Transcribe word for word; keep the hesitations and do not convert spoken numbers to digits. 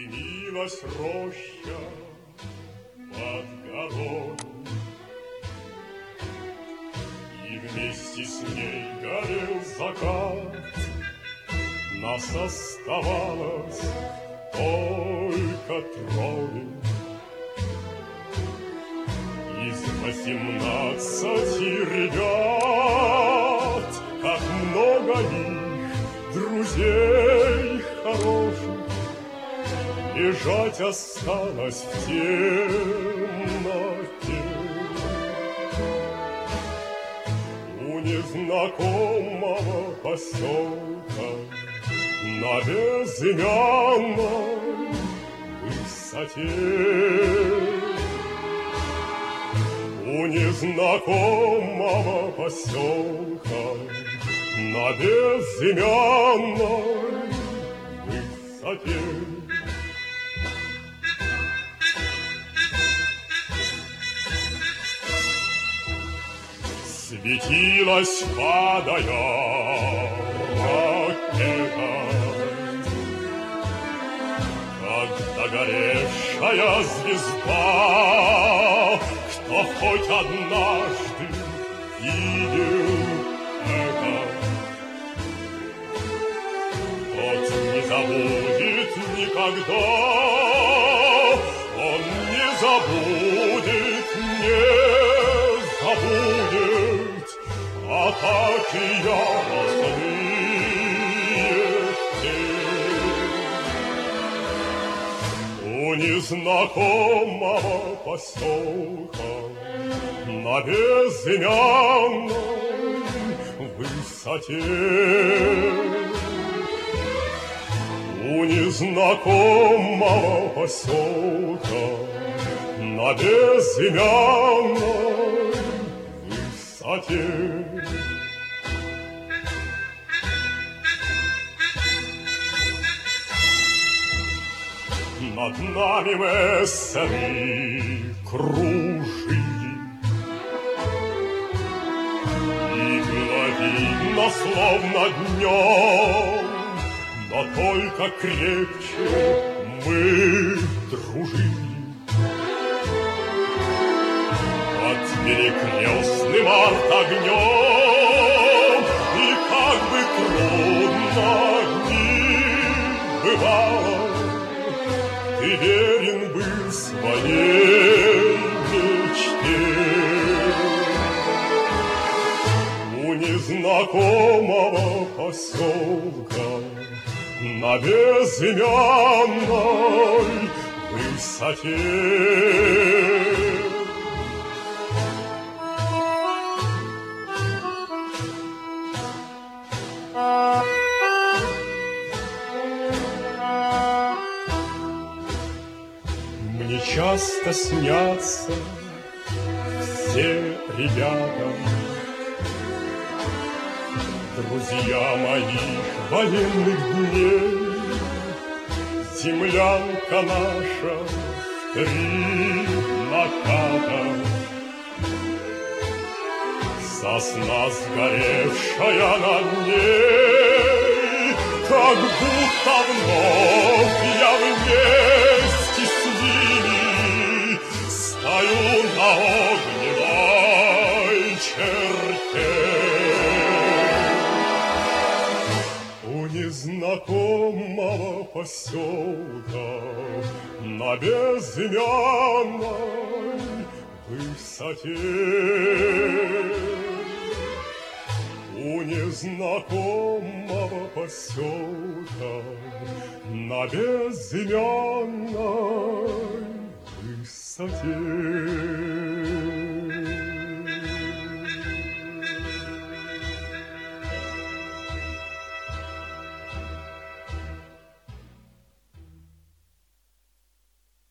Дымилась роща под горой, и вместе с ней горел закат. Нас оставалось только трое из восемнадцати ребят. Как много их, друзей хороших, лежать осталось в темноте. У незнакомого поселка на безымянной высоте. У незнакомого поселка на безымянной высоте. Светилась, падая, ракета, как догоревшая звезда. Кто хоть однажды видел это, тот не забудет никогда. Он не забудет, не забудет атаки яростных тел. У незнакомого поселка на безымянной высоте. У незнакомого поселка на безымянной высоте. Над нами мессеры кружили, и было видно, словно днем, но только крепче мы дружили. Под перекрестным артогнем, и как бы трудно ни бывало, ты верен был своей мечте. У незнакомого поселка на безымянной высоте. Мне часто снятся все ребята, друзья моих военных дней. Землянка наша в три наката, сосна сгоревшая над ней, как будто вновь я вместе с ними стою на огненной черте. У незнакомого поселка на безымянной высоте. У незнакомого поселка на безымянной высоте.